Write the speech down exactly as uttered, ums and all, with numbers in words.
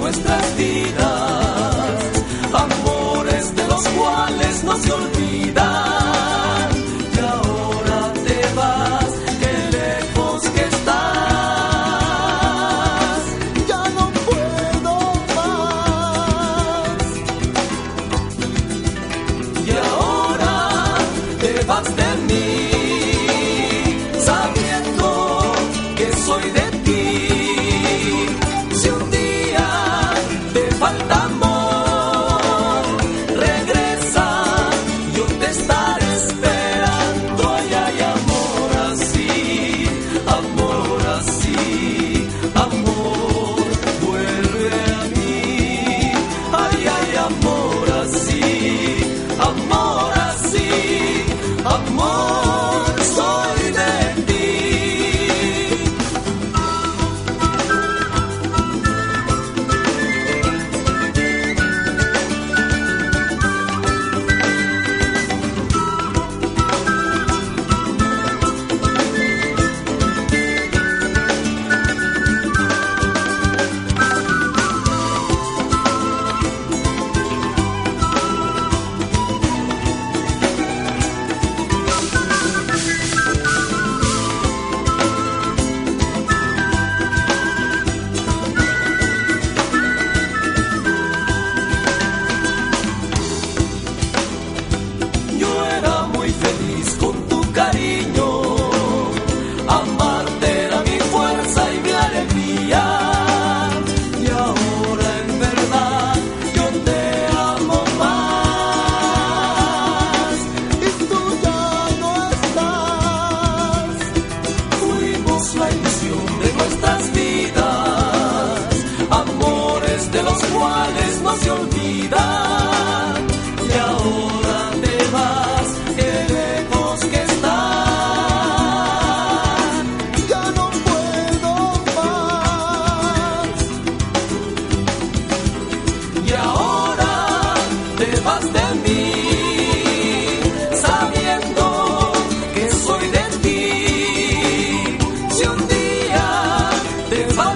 nuestras vidas, amores de los cuales no se olvidan. Y ahora te vas, qué lejos que estás. Ya no puedo más. Y ahora te vas de mí, sabiendo que soy de ti. Si un día te falta amor, regresa, yo te estaré esperando. Ay, ay, amor así, amor así, amor, vuelve a mí. Ay, ay, amor así, amor así, amor, soy de ti. Yo era muy feliz con tu cariño, amarte era mi fuerza y mi alegría. Y ahora en verdad yo te amo más. Y tú ya no estás. Fuimos la ilusión de nuestras vidas, amores de los cuales no se olvidan. Y ahora te vas, qué lejos que estás. Ya no puedo más. Y ahora te vas de mí, sabiendo que soy de ti. Si un día te vas